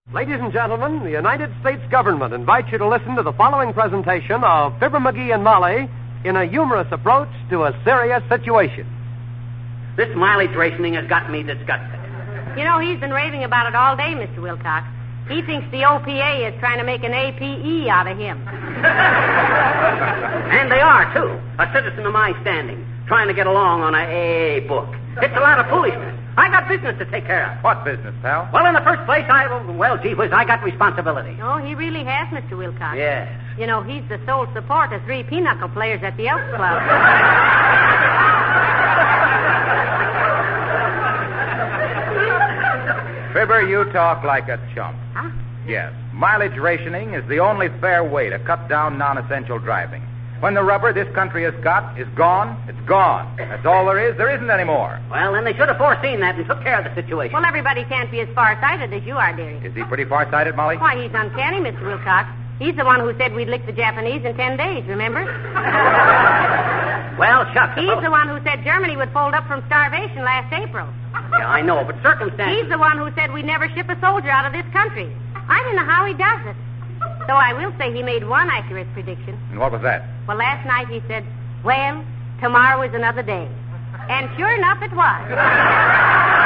Ladies and gentlemen, the United States government invites you to listen to the following presentation of Fibber McGee and Molly in a humorous approach to a serious situation. This mileage rationing has got me disgusted. You know, he's been raving about it all day, Mr. Wilcox. He thinks the OPA is trying to make an APE out of him. And they are, too. A citizen of my standing, trying to get along on a AA book. It's a lot of foolishness. I got business to take care of. What business, pal? Well, in the first place, gee whiz, I got responsibility. Oh, he really has, Mr. Wilcox. Yes. You know, he's the sole support of 3 pinochle players at the Elks Club. Fibber, you talk like a chump. Huh? Yes. Mileage rationing is the only fair way to cut down non-essential driving. When the rubber this country has got is gone, it's gone. That's all there is. There isn't any more. Well, then they should have foreseen that and took care of the situation. Well, everybody can't be as far-sighted as you are, dearie. Is he pretty far-sighted, Molly? Why, he's uncanny, Mr. Wilcox. He's the one who said we'd lick the Japanese in 10 days, remember? Well, shucks. He's the one who said Germany would fold up from starvation last April. Yeah, I know, but circumstances... He's the one who said we'd never ship a soldier out of this country. I don't know how he does it. Though I will say he made one accurate prediction. And what was that? Well, last night he said, well, tomorrow is another day. And sure enough, it was.